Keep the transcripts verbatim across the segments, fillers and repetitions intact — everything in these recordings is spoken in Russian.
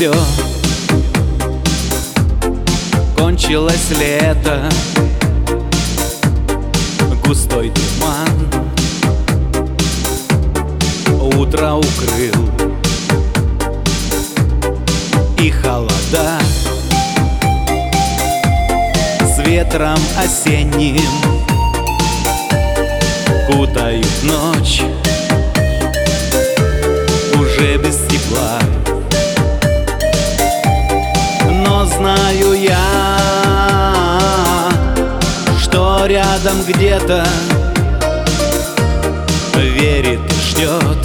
все. Кончилось лето, густой туман утро укрыл, и холода с ветром осенним кутают ночь уже без тепла. Но знаю я, что рядом где-то верит и ждет,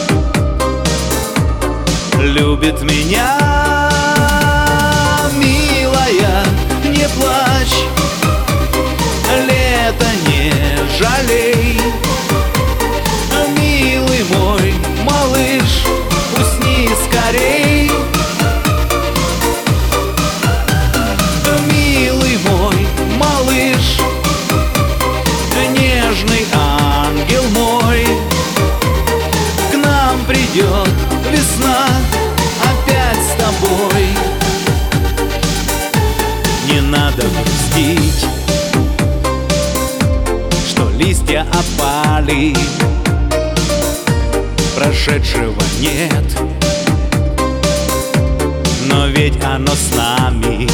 любит меня. Милая, не плачь, лето не жалей. Милый мой малыш, усни скорей. Милый мой малыш, нежный ангел мой, к нам придет весна опять с тобой. Не надо грустить, что листья опали, прошедшего нет, но ведь оно с нами.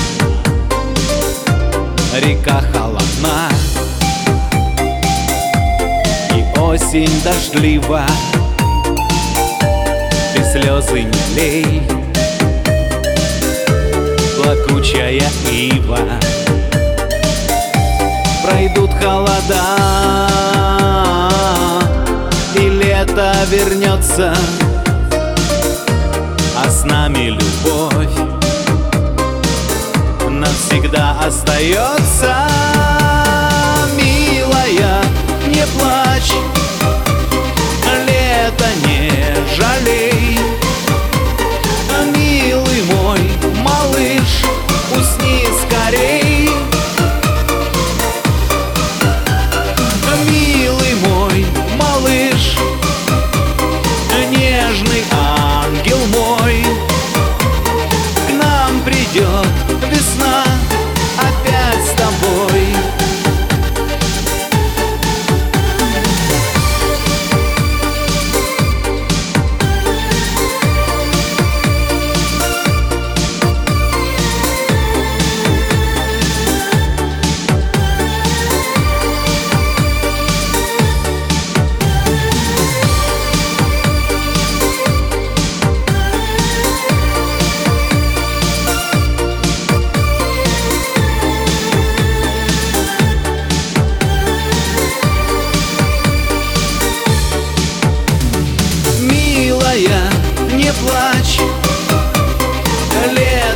Река холодна и осень дождлива, ты слезы не лей, плакучая ива. Пройдут холода, и лето вернется, а с нами любовь навсегда остается. Милая, не плачь, лето не жалей. Милый мой малыш, усни скорей. Милый мой малыш, нежный ангел мой, к нам придет весна опять с тобой. Не плачь, лето